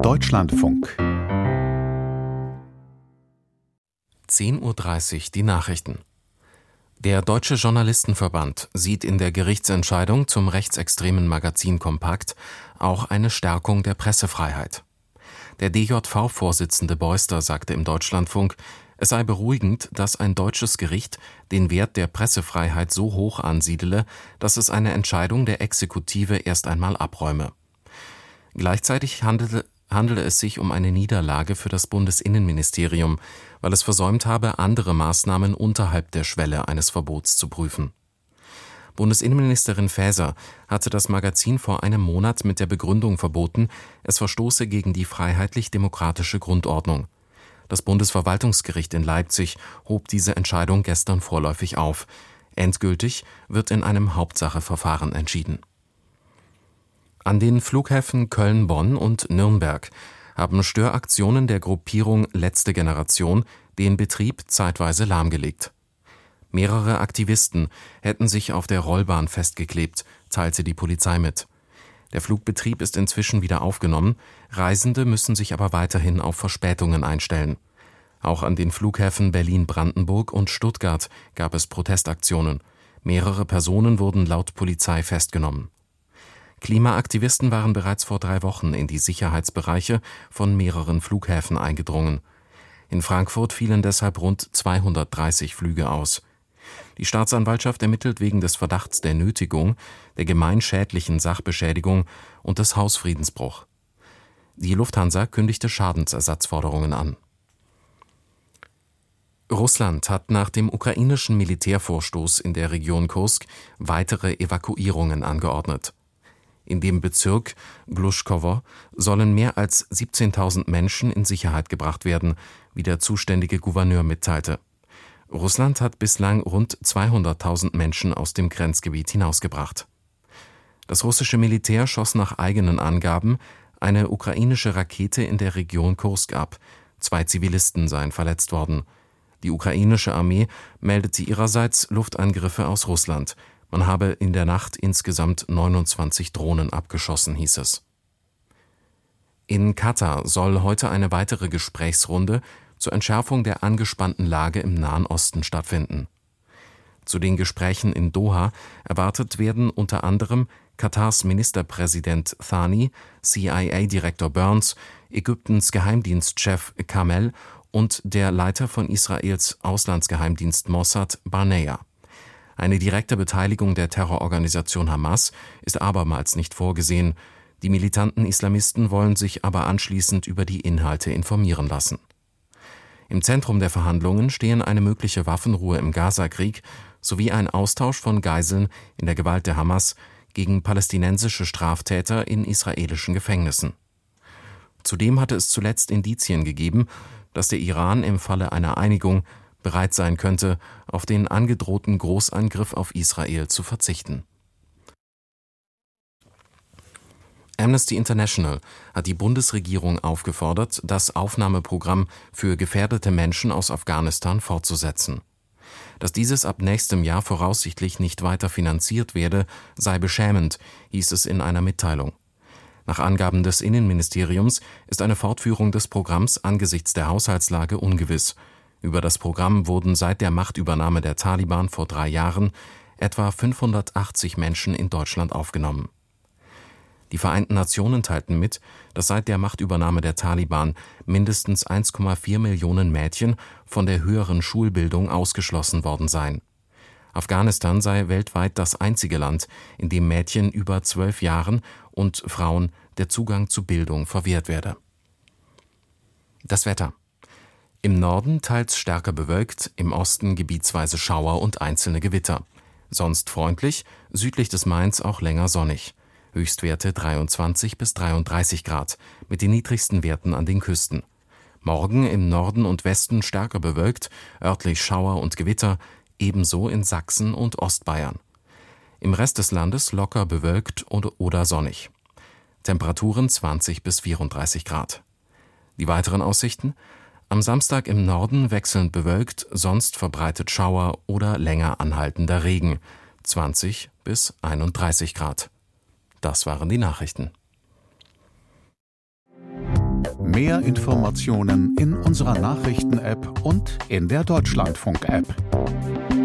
Deutschlandfunk 10:30 Uhr die Nachrichten. Der Deutsche Journalistenverband sieht in der Gerichtsentscheidung zum rechtsextremen Magazin Kompakt auch eine Stärkung der Pressefreiheit. Der DJV-Vorsitzende Beuster sagte im Deutschlandfunk, es sei beruhigend, dass ein deutsches Gericht den Wert der Pressefreiheit so hoch ansiedele, dass es eine Entscheidung der Exekutive erst einmal abräume. Gleichzeitig handele es sich um eine Niederlage für das Bundesinnenministerium, weil es versäumt habe, andere Maßnahmen unterhalb der Schwelle eines Verbots zu prüfen. Bundesinnenministerin Faeser hatte das Magazin vor einem Monat mit der Begründung verboten, es verstoße gegen die freiheitlich-demokratische Grundordnung. Das Bundesverwaltungsgericht in Leipzig hob diese Entscheidung gestern vorläufig auf. Endgültig wird in einem Hauptsacheverfahren entschieden. An den Flughäfen Köln, Bonn und Nürnberg haben Störaktionen der Gruppierung Letzte Generation den Betrieb zeitweise lahmgelegt. Mehrere Aktivisten hätten sich auf der Rollbahn festgeklebt, teilte die Polizei mit. Der Flugbetrieb ist inzwischen wieder aufgenommen, Reisende müssen sich aber weiterhin auf Verspätungen einstellen. Auch an den Flughäfen Berlin-Brandenburg und Stuttgart gab es Protestaktionen. Mehrere Personen wurden laut Polizei festgenommen. Klimaaktivisten waren bereits vor 3 Wochen in die Sicherheitsbereiche von mehreren Flughäfen eingedrungen. In Frankfurt fielen deshalb rund 230 Flüge aus. Die Staatsanwaltschaft ermittelt wegen des Verdachts der Nötigung, der gemeinschädlichen Sachbeschädigung und des Hausfriedensbruch. Die Lufthansa kündigte Schadensersatzforderungen an. Russland hat nach dem ukrainischen Militärvorstoß in der Region Kursk weitere Evakuierungen angeordnet. In dem Bezirk Gluschkowo sollen mehr als 17.000 Menschen in Sicherheit gebracht werden, wie der zuständige Gouverneur mitteilte. Russland hat bislang rund 200.000 Menschen aus dem Grenzgebiet hinausgebracht. Das russische Militär schoss nach eigenen Angaben eine ukrainische Rakete in der Region Kursk ab. 2 Zivilisten seien verletzt worden. Die ukrainische Armee meldete ihrerseits Luftangriffe aus Russland. Man habe in der Nacht insgesamt 29 Drohnen abgeschossen, hieß es. In Katar soll heute eine weitere Gesprächsrunde zur Entschärfung der angespannten Lage im Nahen Osten stattfinden. Zu den Gesprächen in Doha erwartet werden unter anderem Katars Ministerpräsident Thani, CIA-Direktor Burns, Ägyptens Geheimdienstchef Kamel und der Leiter von Israels Auslandsgeheimdienst Mossad Barnea. Eine direkte Beteiligung der Terrororganisation Hamas ist abermals nicht vorgesehen. Die militanten Islamisten wollen sich aber anschließend über die Inhalte informieren lassen. Im Zentrum der Verhandlungen stehen eine mögliche Waffenruhe im Gaza-Krieg sowie ein Austausch von Geiseln in der Gewalt der Hamas gegen palästinensische Straftäter in israelischen Gefängnissen. Zudem hatte es zuletzt Indizien gegeben, dass der Iran im Falle einer Einigung bereit sein könnte, auf den angedrohten Großangriff auf Israel zu verzichten. Amnesty International hat die Bundesregierung aufgefordert, das Aufnahmeprogramm für gefährdete Menschen aus Afghanistan fortzusetzen. Dass dieses ab nächstem Jahr voraussichtlich nicht weiter finanziert werde, sei beschämend, hieß es in einer Mitteilung. Nach Angaben des Innenministeriums ist eine Fortführung des Programms angesichts der Haushaltslage ungewiss. Über das Programm wurden seit der Machtübernahme der Taliban vor 3 Jahren etwa 580 Menschen in Deutschland aufgenommen. Die Vereinten Nationen teilten mit, dass seit der Machtübernahme der Taliban mindestens 1,4 Millionen Mädchen von der höheren Schulbildung ausgeschlossen worden seien. Afghanistan sei weltweit das einzige Land, in dem Mädchen über 12 Jahren und Frauen der Zugang zu Bildung verwehrt werde. Das Wetter. Im Norden teils stärker bewölkt, im Osten gebietsweise Schauer und einzelne Gewitter. Sonst freundlich, südlich des Mains auch länger sonnig. Höchstwerte 23 bis 33 Grad, mit den niedrigsten Werten an den Küsten. Morgen im Norden und Westen stärker bewölkt, örtlich Schauer und Gewitter, ebenso in Sachsen und Ostbayern. Im Rest des Landes locker bewölkt oder sonnig. Temperaturen 20 bis 34 Grad. Die weiteren Aussichten: Am Samstag im Norden wechselnd bewölkt, sonst verbreitet Schauer oder länger anhaltender Regen. 20 bis 31 Grad. Das waren die Nachrichten. Mehr Informationen in unserer Nachrichten-App und in der Deutschlandfunk-App.